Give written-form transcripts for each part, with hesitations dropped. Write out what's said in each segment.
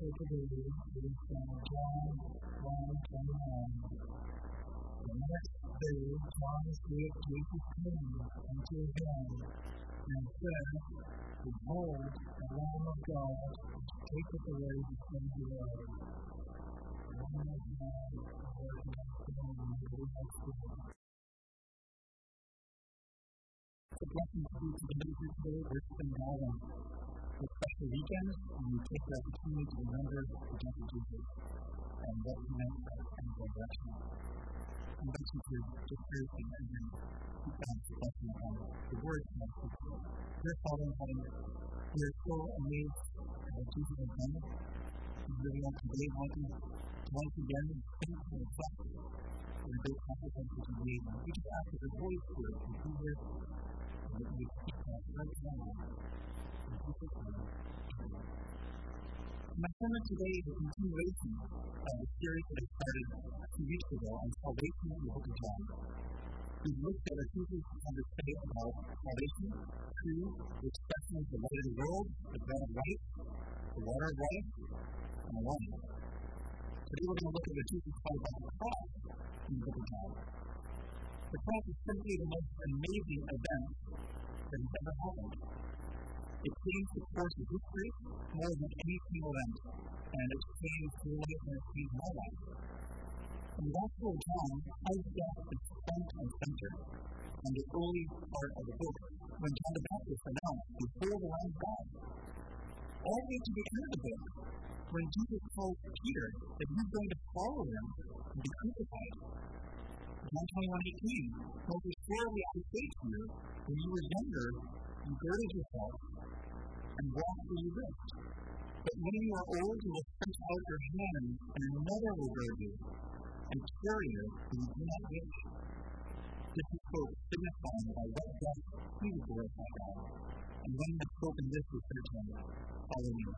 for today is from John 1:21. The next day, John said, Jesus came unto him and said, Behold, the Lamb of God, which taketh away the sin of the world. The Lamb of God, Lord, it's a blessing to be together here today. We're spending all on a special weekend, and we take the opportunity to remember the death of Jesus and what he meant for us and resurrection. I invite you to just pray and then keep God's blessing on the words of our people. Dear Father in heaven, we are so amazed at what Jesus has done. We really want today wanting to once again think and reflect on the great consequences we made. We just ask that the Holy Spirit can be here and that we speak to us right now. In Jesus' name, amen. My sermon today is a continuation of the series that I started a few weeks ago on salvation in the book of John. We've looked at what Jesus had to say about salvation, truth, the expression of the light of the world, the bread of life, the water of life, and the wine. Today we're going to look at what Jesus said about the cross in the book of John. The cross is simply the most amazing event that has ever happened. It changed the course of history more than any single event, and it changed your life and it changed my life. In the Gospel of John, has death is front and center on the early part of the book, when John the Baptist announced, Behold the Lamb of God. All the way to the end of the book, when Jesus told Peter that he's going to follow him and be crucified. John 21:18, Moses, surely I say to you, when you were younger, you girded yourself and walked where you lived. But when you are old, you will stretch out your hand, and another will gird you, and carry you, and you do not wish. This is quote signifying by what death he would glorify God. And when he had spoken this, he said to him, Follow me.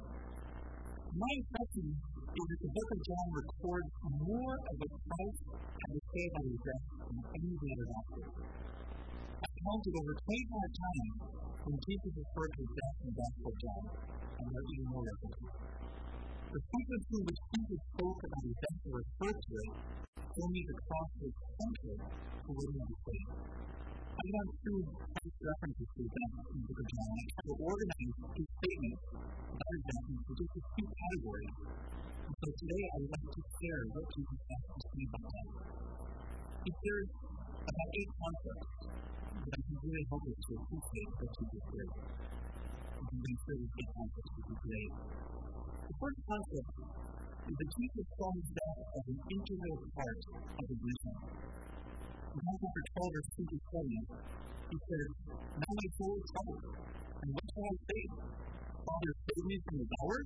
My impression is that the book of John records more of what Christ had to say about his death than any of the other gospels. I've counted over 25 times when Jesus referred to his death in the Gospel of John, and there are even more references. The sequence in which Jesus spoke about his death or referred to it told me the cross was central to what he had to say. I found two references to his death in the book of John. I tried to organize his statements about his death into just a few categories. And so today I would like to share what Jesus has to say about death. He shares about 8 concepts that I can really help us to appreciate what Jesus did. And I'm going to share these 8 concepts with you today. The first concept is that Jesus saw his death as an integral part of his mission. In John chapter 12, verse 2-7, he says, Now my soul is troubled, and what shall I say? Father, save me from this hour?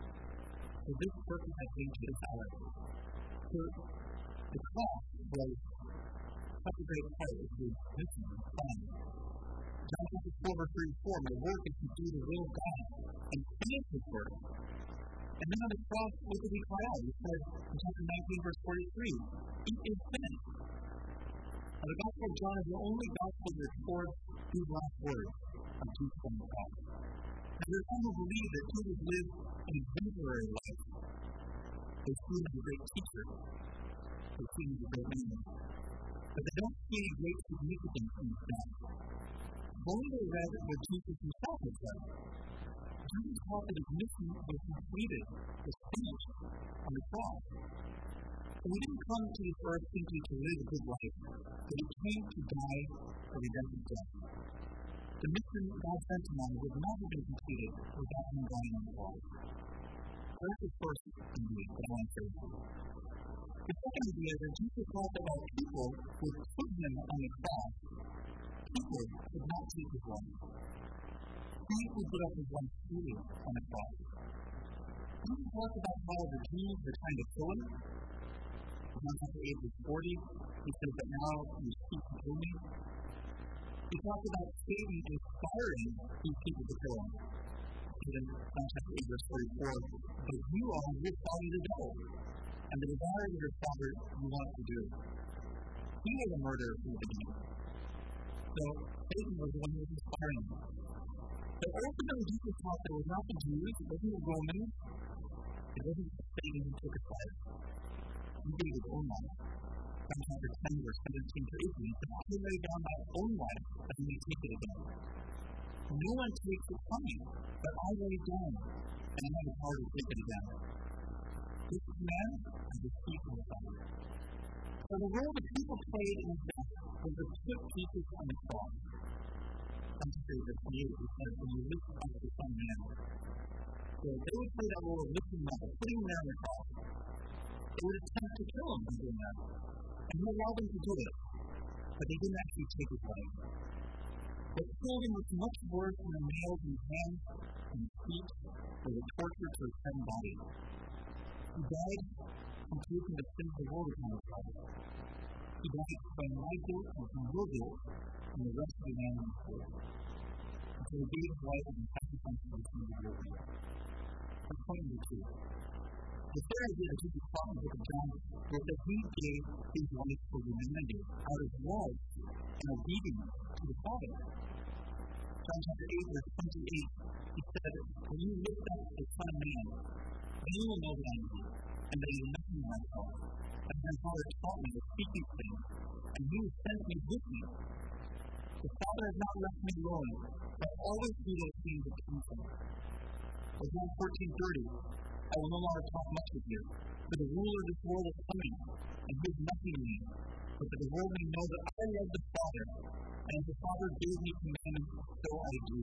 For this purpose I came to this hour. So the cross was such a great part of his mission and plan. John chapter 4, verse 34, my work is to do the will of God and finish his work. And then on the cross, what did he cry out? He said in chapter 19, verse 43, It is finished. Now, the Gospel of John is the only Gospel that records these last words of Jesus on the cross. And there are some who believe that Jesus lived an exemplary life. They see him as a great teacher. They see him as a great man. But they don't see any great significance in his death. Only they read what Jesus himself had said. Jesus taught that his mission was completed, was finished on the cross. So he didn't come to this earth simply to live a good life, but he came to die a redemptive death. The mission God sent him on would not have been completed without him dying on the cross. That's the first idea that I want to share with you. The second idea is that Jesus taught that while people would put him on the cross, people would not take his life. He would put up his life freely on the cross. Jesus talked about how the Jews were trying to kill him. John chapter 8, verse 40, he says that now you speak to kill me. He talked about Satan inspiring these people to kill him. In John chapter 8, verse 44, but you are your father the devil, and the desire of your father you want to do. He was a murderer from the beginning. So Satan was the one who was inspiring him. But ultimately, Jesus taught that it was not the Jews, it wasn't the Romans, it wasn't Satan who took his life. He gave his own life. John chapter 10, verse 17 to 18, he said, I lay down my own life that I may take it again. No one takes it from me, but I lay it down, and I have the power to take it again. This command I receive from the Father. So the role the people played in his death was to put pieces on the cross. Some say that he said, when you lift up the Son of Man. So they would play that role of lifting him up, putting him there on the cross. They would attempt to kill him by doing that. And he allowed them to do it. But they didn't actually take his life. What killed him was much worse than the nails in his hands and feet or the torture to his head and body. He died from taking the sin of the world upon his body. He died by my guilt and from your guilt and the rest of humanity's guilt. And so he gave his life as a sacrifice for the sin of the world. And point number 2. The third idea that Jesus taught in the book of John was that he gave his life for humanity out of love and obedience to the Father. John chapter 8, verse 28, he said, when you lift up the Son of Man, then you will know that I am he, and that I am nothing of myself. And my Father taught me to speak these things, and he who sent me with me. The Father has not left me alone, but I always do those things that come from him. As John 14:30, I will no longer talk much with you, for the ruler of this world is coming, and he is nothing to me, but that the world may know that I love the Father, and as the Father gave me commandments, so I do.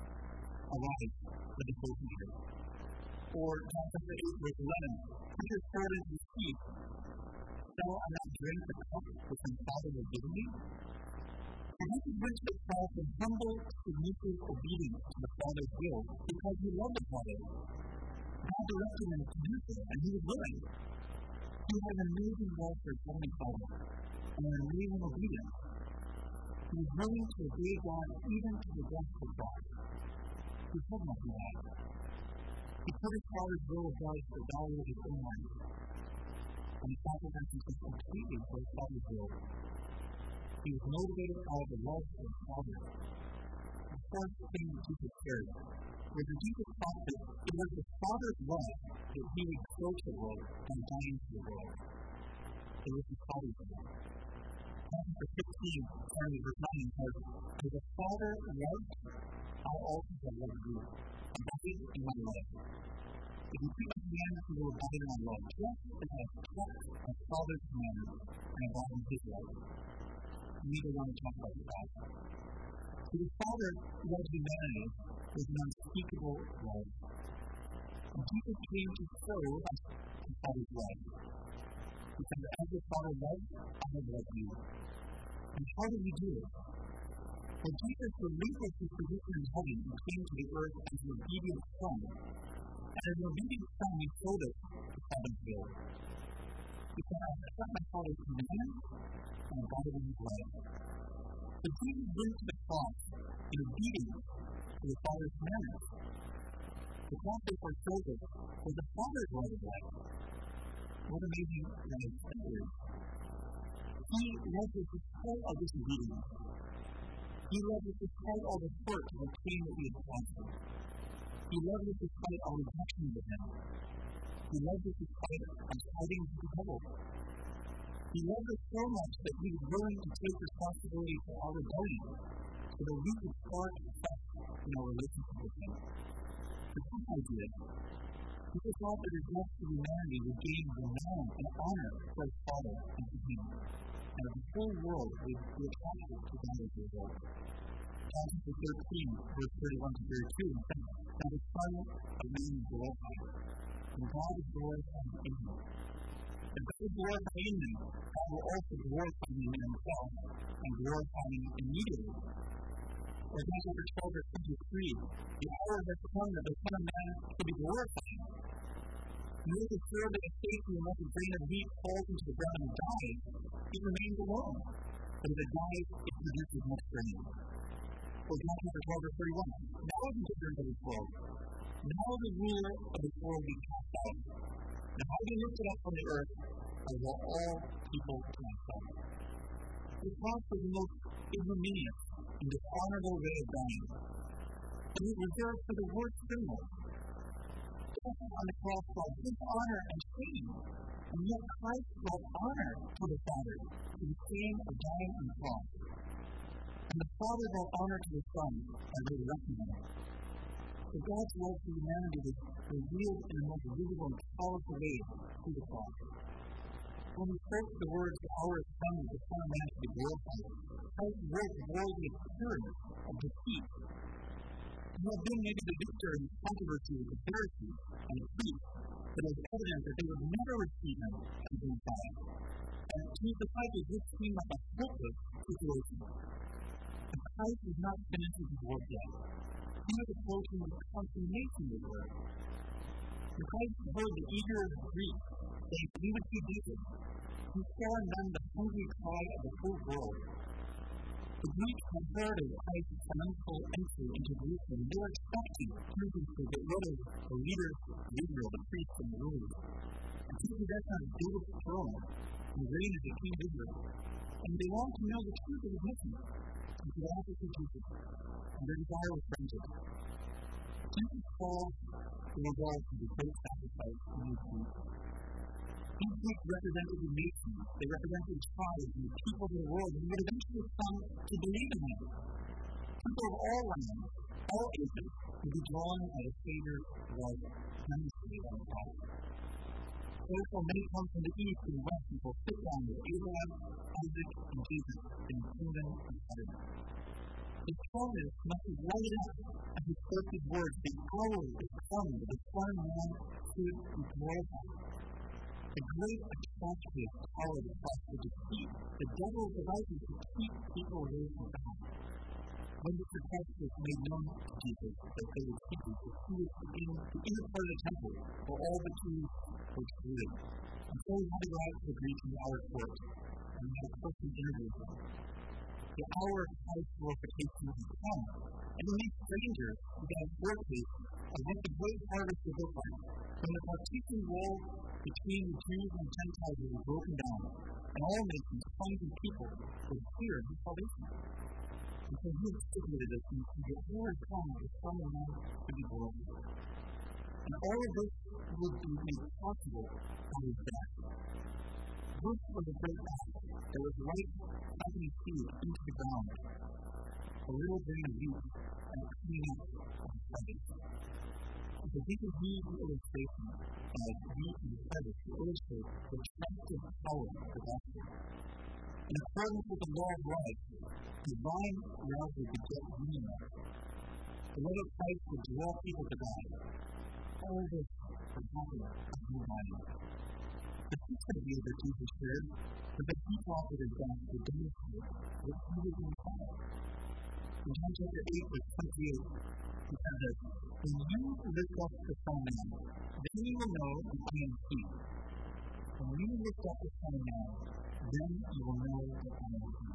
Arise, let us go from here. Or John chapter 8, verse 11, Peter poured into the sea, shall I not drink the cup which my Father has given me? And this is rich with Christ in humble, submissive obedience to the Father's will, because he loved the Father. God directed him to do so, and he was willing. He had an amazing love for his Heavenly Father, and an amazing obedience. He was willing to obey God even to the death of the cross. He could not do that. He put his Father's will above the value of his own life, and he sacrificed himself completely for his Father's will. He was motivated by the love of his Father. The fourth thing that Jesus cared was that Jesus thought that it was the Father's love that he would show to the world by dying to the world. It was the Father's love. John chapter 16, starting with verse 9, says, as the Father loved, I also have loved you. Abide in my love. If you keep my commandments, you will abide in my love, just as I have kept my Father's commandments and abide in his love. Neither want to talk about the Father. So the Father loved humanity with an unspeakable love. And Jesus came to show us the Father's love. He said, as the Father loves, I have loved you. And how did he do it? Well, Jesus relinquished his position in heaven and came to the earth as an obedient Son. And as an obedient Son, he showed us the Father's will. He said, I have kept my Father's commandments and abided in his love. But Jesus went to the cross in obedience to the Father's commandments. The cross therefore shows us was the Father's love of life. What amazing love that is. He loved us despite our disobedience. He loved us despite all the hurt and the pain that we had caused him. He loved us despite our rejection of him. He loved us despite us fighting with the devil. He loved us so much that he was willing to take responsibility for our rebellion so that we could start success in our relationship with him. The first idea, Jesus thought that his love for humanity would gain renown and honor for his Father and to him, and that the whole world would be attracted to God as a result. John chapter 13, verse 31 to 32, says, that the Son of Man is glorified, and God is glorified in him. If God is glorified in him, God will also glorify him in himself and glorify him immediately. Or John chapter 12, verse 23, the hour has come that the Son of Man shall be glorified. You will observe that a safety unless a grain of wheat falls into the ground and dies, it remains alone. But if it dies, it produces much grain. Or John chapter 12, verse 31, now is the children of this world. Now the ruler of this world be cast out. And how be lifted up from the earth, I will all people to myself. The cross was the most ignominious and dishonorable way of dying. It was reserved for the worst criminals. death on the cross brought dishonor and shame. And yet Christ brought honor to the Father through the shame of dying on the cross. And the Father brought honor to the Son by resurrecting him. So God's love for humanity was revealed in the most visible and powerful way through the cross. When he spoke the words, "The hour is coming, the Son of Man to be glorified," Christ's words avoid the appearance of defeat. He had been maybe the victor in the controversy with the Pharisees and the priests, but it was evident that they would never receive him as the Messiah. And to his disciples, this seemed like a hopeless situation. But Christ was not finished with his work yet. He was approaching the consummation of his work. When Christ heard the eager Greeks say, "We would see Jesus," he saw in them the hungry cry of the whole world. The Greeks had heard of Christ's triumphal entry into Jerusalem. They were expecting Jesus to get rid of the leaders of Israel, the priests and the rulers, and take possession of David's throne and reign as the king of Israel. And they wanted to know the truth of his mission. And so they asked for Jesus, and their desire was granted. Jesus calls the result of the great sacrifice in his feet. These groups represented the nations, they represented the tribes and the people of the world, and would eventually come to believe in him. People of all lands, all ages, would be drawn by the Savior's love demonstrated on the cross. Therefore, many come from the east and west and will sit down with Abraham, Isaac, and Jesus in the kingdom of heaven. The promise must be lighted up as he spoke his words. The hour is come that the Son of Man should be glorified. The great expansive power of the cross to defeat the devil's devices to keep people away from God. When the request was made known to Jesus that they would see Jesus, he was in the inner part of the temple where all the Jews were excluded. And so he had to go out to the Greeks in the outer court and he had a personal interview with them. The hour of Christ's glorification has come, and in these strangers began a foretaste of what the great harvest would look like, when the partition wall between the Jews and the Gentiles was broken down, and all nations, tongues, and people would hear his salvation. And so he has stipulated us in the hour has come the Son of Man to be glorified. And all of this would be made possible by his death. This was a great act that was right happening seed into the ground, a little grain of wheat, and a clean up of the feathers. And so this is the illustration of wheat and feathers to illustrate the transformative power of the gospel. In accordance with the law of life, divine love would beget human love. The love of Christ would draw people to God. All this would happen as new body. The sixth idea that Jesus shared was that he offered his death to demonstrate that he was the Messiah. In John chapter 8, verse 28, he said that, "When you lift up the Son of Man, then you will know that I am he. When you lift up the Son of Man, then you will know that I am he."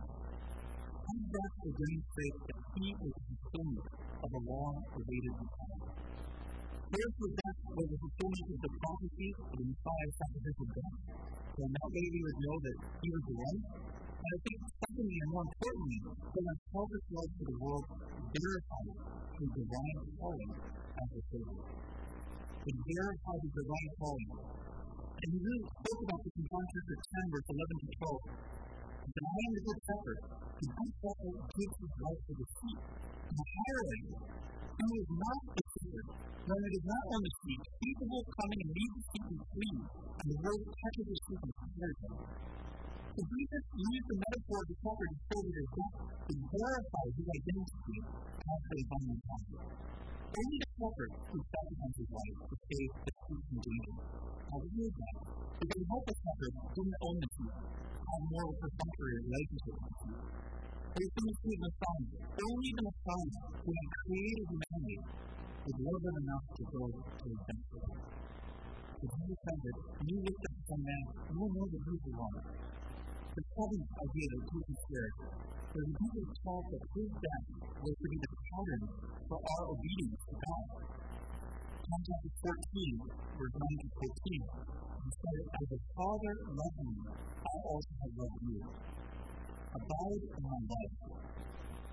His death will demonstrate that he is the fulfillment of a long-awaited Messiah. First, his death was the fulfillment of the prophecy of the Messiah's sacrificial death. So in that way we would know that he was the one. And I think secondly, and more importantly, that when Christ's love for the world verified his divine calling as a Savior. It verified his divine calling. And he really spoke about this in John chapter 10, verse 11 to 12. He said, "I am the good shepherd. The good shepherd gives his life for the sheep. And the hireling, who is not the shepherd, when it is not on the sheep, capable of coming and leave the sheep and flee, and the world catches the sheep and scatters them." So Jesus used the metaphor of the shepherd to show that his death would verify his identity as the divine Messiah. Only the shepherd would sacrifice his life to save the sheep from danger. Now we knew that, because the helpless shepherd didn't own the sheep, had more of a perfunctory relationship with the sheep. But it's in the sheep of the Messiah. Only the Messiah, who had created humanity, would love them enough to go to his death for them. So Jesus said that when you lift up the Son of Man, you will know that he is the one. The seventh idea that Jesus shared was that Jesus taught that his death was to be the pattern for our obedience to God. John chapter 14, verse 9 to 14, he said, "As the Father loved me, I also have loved you. Abide in my love.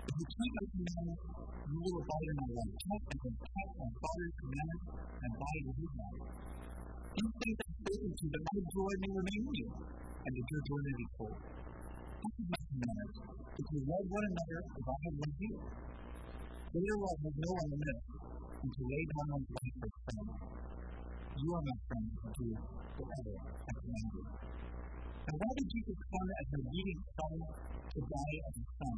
If you keep my commandments, you will abide in my life. Trust and kept my Father's commandments and abide in his life. These things I have spoken to you, that my joy may remain in you, and that your joy may be full. This is my commandment, if you love one another as I have loved you. Greater love has no one than this, than to lay down one's life for his friend. You are my friend if you do whatever I command you. And why did Jesus come as an obedient son to die as a son?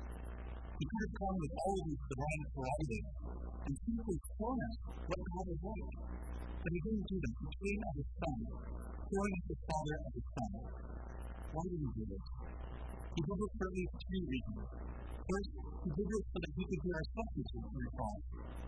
He could have come with all of these divine prerogatives and simply shown us what God is like. But he didn't do them. He came as a son, showing us the Father as a son. Why did he do this? He did this for at least three reasons. First, he did this so that he could be our substitute on the cross.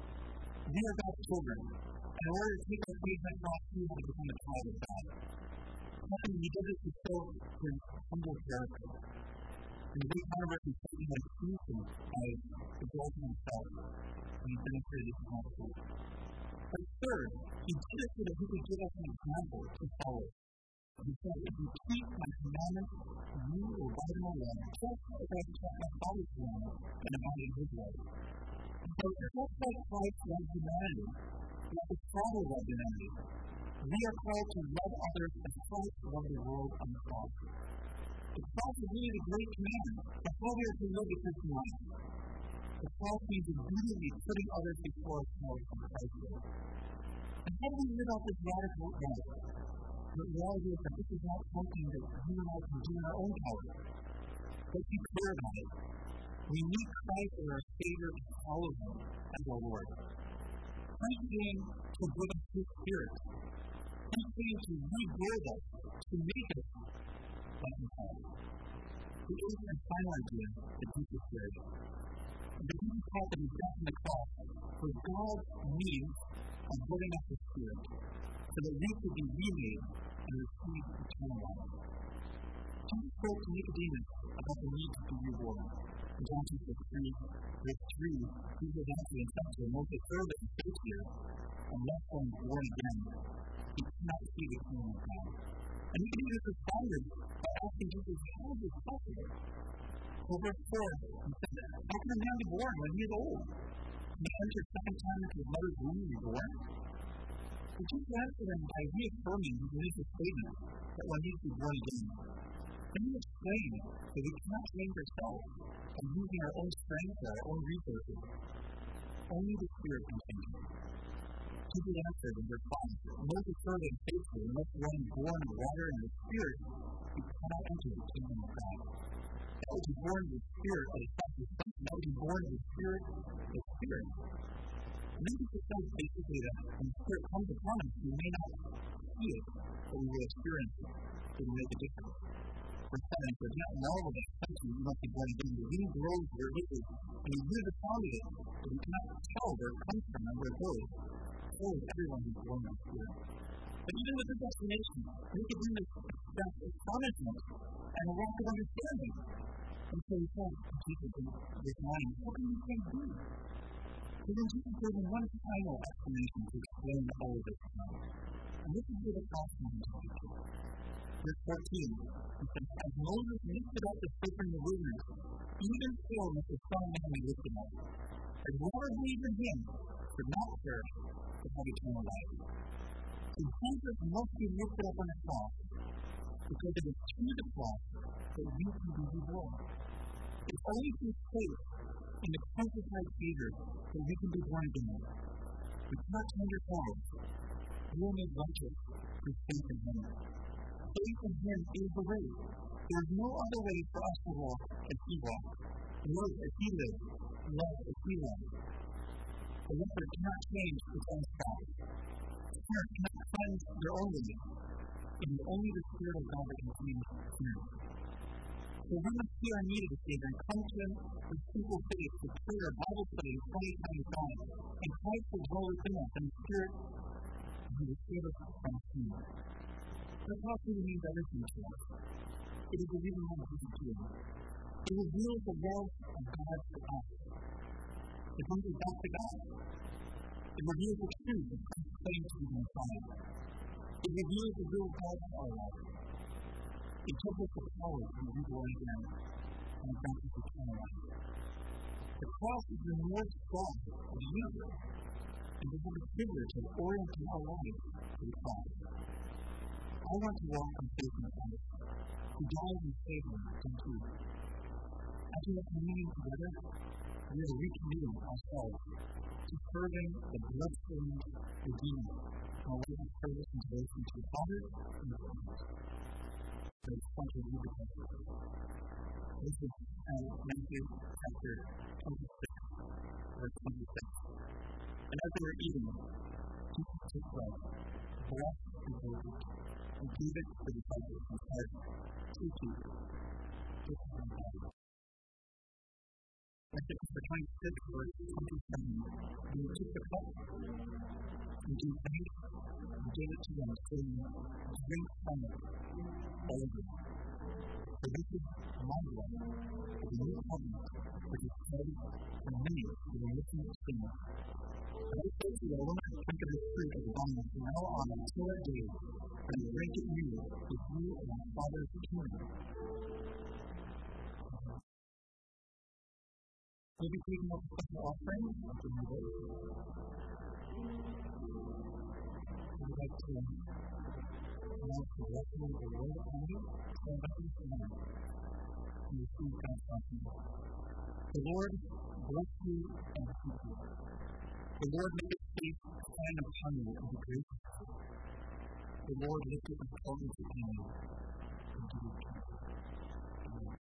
We are God's children, and in order to take our place on the cross, we have to become a child of God. Second, he did this to show his humble character. In the great controversy, Satan had accused him of exalting himself, and he demonstrated this is not true. But third, he did it so that he could give us an example to follow. He said, if you keep my commandments, you will abide in my love, just as I have kept my Father's commandments and abide in his love. So just like Christ loved humanity, like the Father loved humanity, we are called to love others as Christ loved the world on the cross. The cross is really the great commandment. That's how we are to live the Christian life. The cross means immediately putting others before ourselves in Christ's way. And how do we live out this radical life? The reality is that this is not something that you and I can do in our own power. Let's be clear about it. We need Christ as our Savior and follow him as our Lord. Christ came to give us his Spirit. He came to rebuild us, to make us like himself. The eighth and final idea that Jesus shared. The Jesus taught that his death on the cross was God's means of giving us his Spirit, so that we could be remade and receive eternal life. Jesus spoke to Nicodemus about the need to be reborn. In John 3, verse 3, Jesus answered and said to him, most assuredly I say to you, unless one is born again, he cannot see the kingdom of God. And Nicodemus responded by asking Jesus, how is this possible? Well, verse 4, he said, how can a man be born when he is old? Can he enter a second time into his mother's womb and be born? But Jesus answered him by reaffirming his initial statement that one needs to be born again. Then he explained that we cannot change ourselves by using our own strength or our own resources. Only the Spirit can change us. Jesus answered in verse 5, most assuredly and faithfully, unless one is born of water and the Spirit, he cannot enter the kingdom of God. That which is born of the Spirit is self-existent. That which is born of the Spirit is Spirit. And then Jesus says basically that when the Spirit comes upon us, we may not see it, but we will experience it. It will make a difference. Verse 7 says, not marvel that I said to you, you must be born again. The wind blows where it is, and you hear the sound of it, but you cannot tell where it comes from and where it goes. So is everyone who is born of the Spirit. But even with this explanation, Nicodemus expressed astonishment and a lack of understanding. And so he said to Jesus in verse 9, how can these things be? So then Jesus gave him one final explanation to explain all of this. And this is where the cross comes into picture. Verse 14, he says, as Moses lifted up the stick in the wilderness, even so must the Son of Man be lifted up. And whoever believes in him should not perish, but have eternal life. So Jesus must be lifted up on the cross, because it is through the cross that we can be reborn. It's only through faith in the crucified Savior that we can be born again. We cannot change ourselves. We are made righteous through faith in him. Faith in him is the way. There is no other way for us to walk as he walked, live as he lived, love as he loved. The leper cannot change its own spouse. The sinner cannot cleanse their own way. It is only the Spirit of God that can change sinners. So we must see our need of a Savior and come to him with simple faith, with prayer, Bible study, and 20 times God. And Christ will dwell within us, and the Spirit will save us from sin. The cross really means everything to us. It is the reason why Jesus came. It reveals the love of God to us. It brings us back to God. It reveals the truth of Christ's claim to be the Messiah. It reveals the will of God for our life. It gives us the power to be born again and grants us eternal life. The cross is the North Star of the universe, and we have the privilege of orienting our life to the cross. I want to walk in faith in Christ, who died and saved me from you. As we are communing together, we are recommitting ourselves to serving the blood-stained Redeemer in our way of service and devotion to the Father and the Son. So it's fun to read the passage. This is Matthew chapter 26, verse 26. And as they were eating, Jesus took bread, blessed and broke it, and gave it to the disciples and said, "Take it, this is my body." Matthew chapter 26, verse 27. And he took the cup, and gave thanks, and gave it to them, saying, "Drink from it, all of you. For this is my blood of the new covenant, which is shed for many for the remission of sin. And I say to you, I will not drink of this fruit of the vine from now on until that day, when I drink it new with you in my Father's kingdom." We'll be taking up a special offering after my vote. I would like to announce the blessing of the Lord upon you, so I invite you to now and receive God's blessing. The Lord bless you and keep you. The Lord make his face shine upon you and be gracious. The Lord lift up his countenance upon you and give you peace.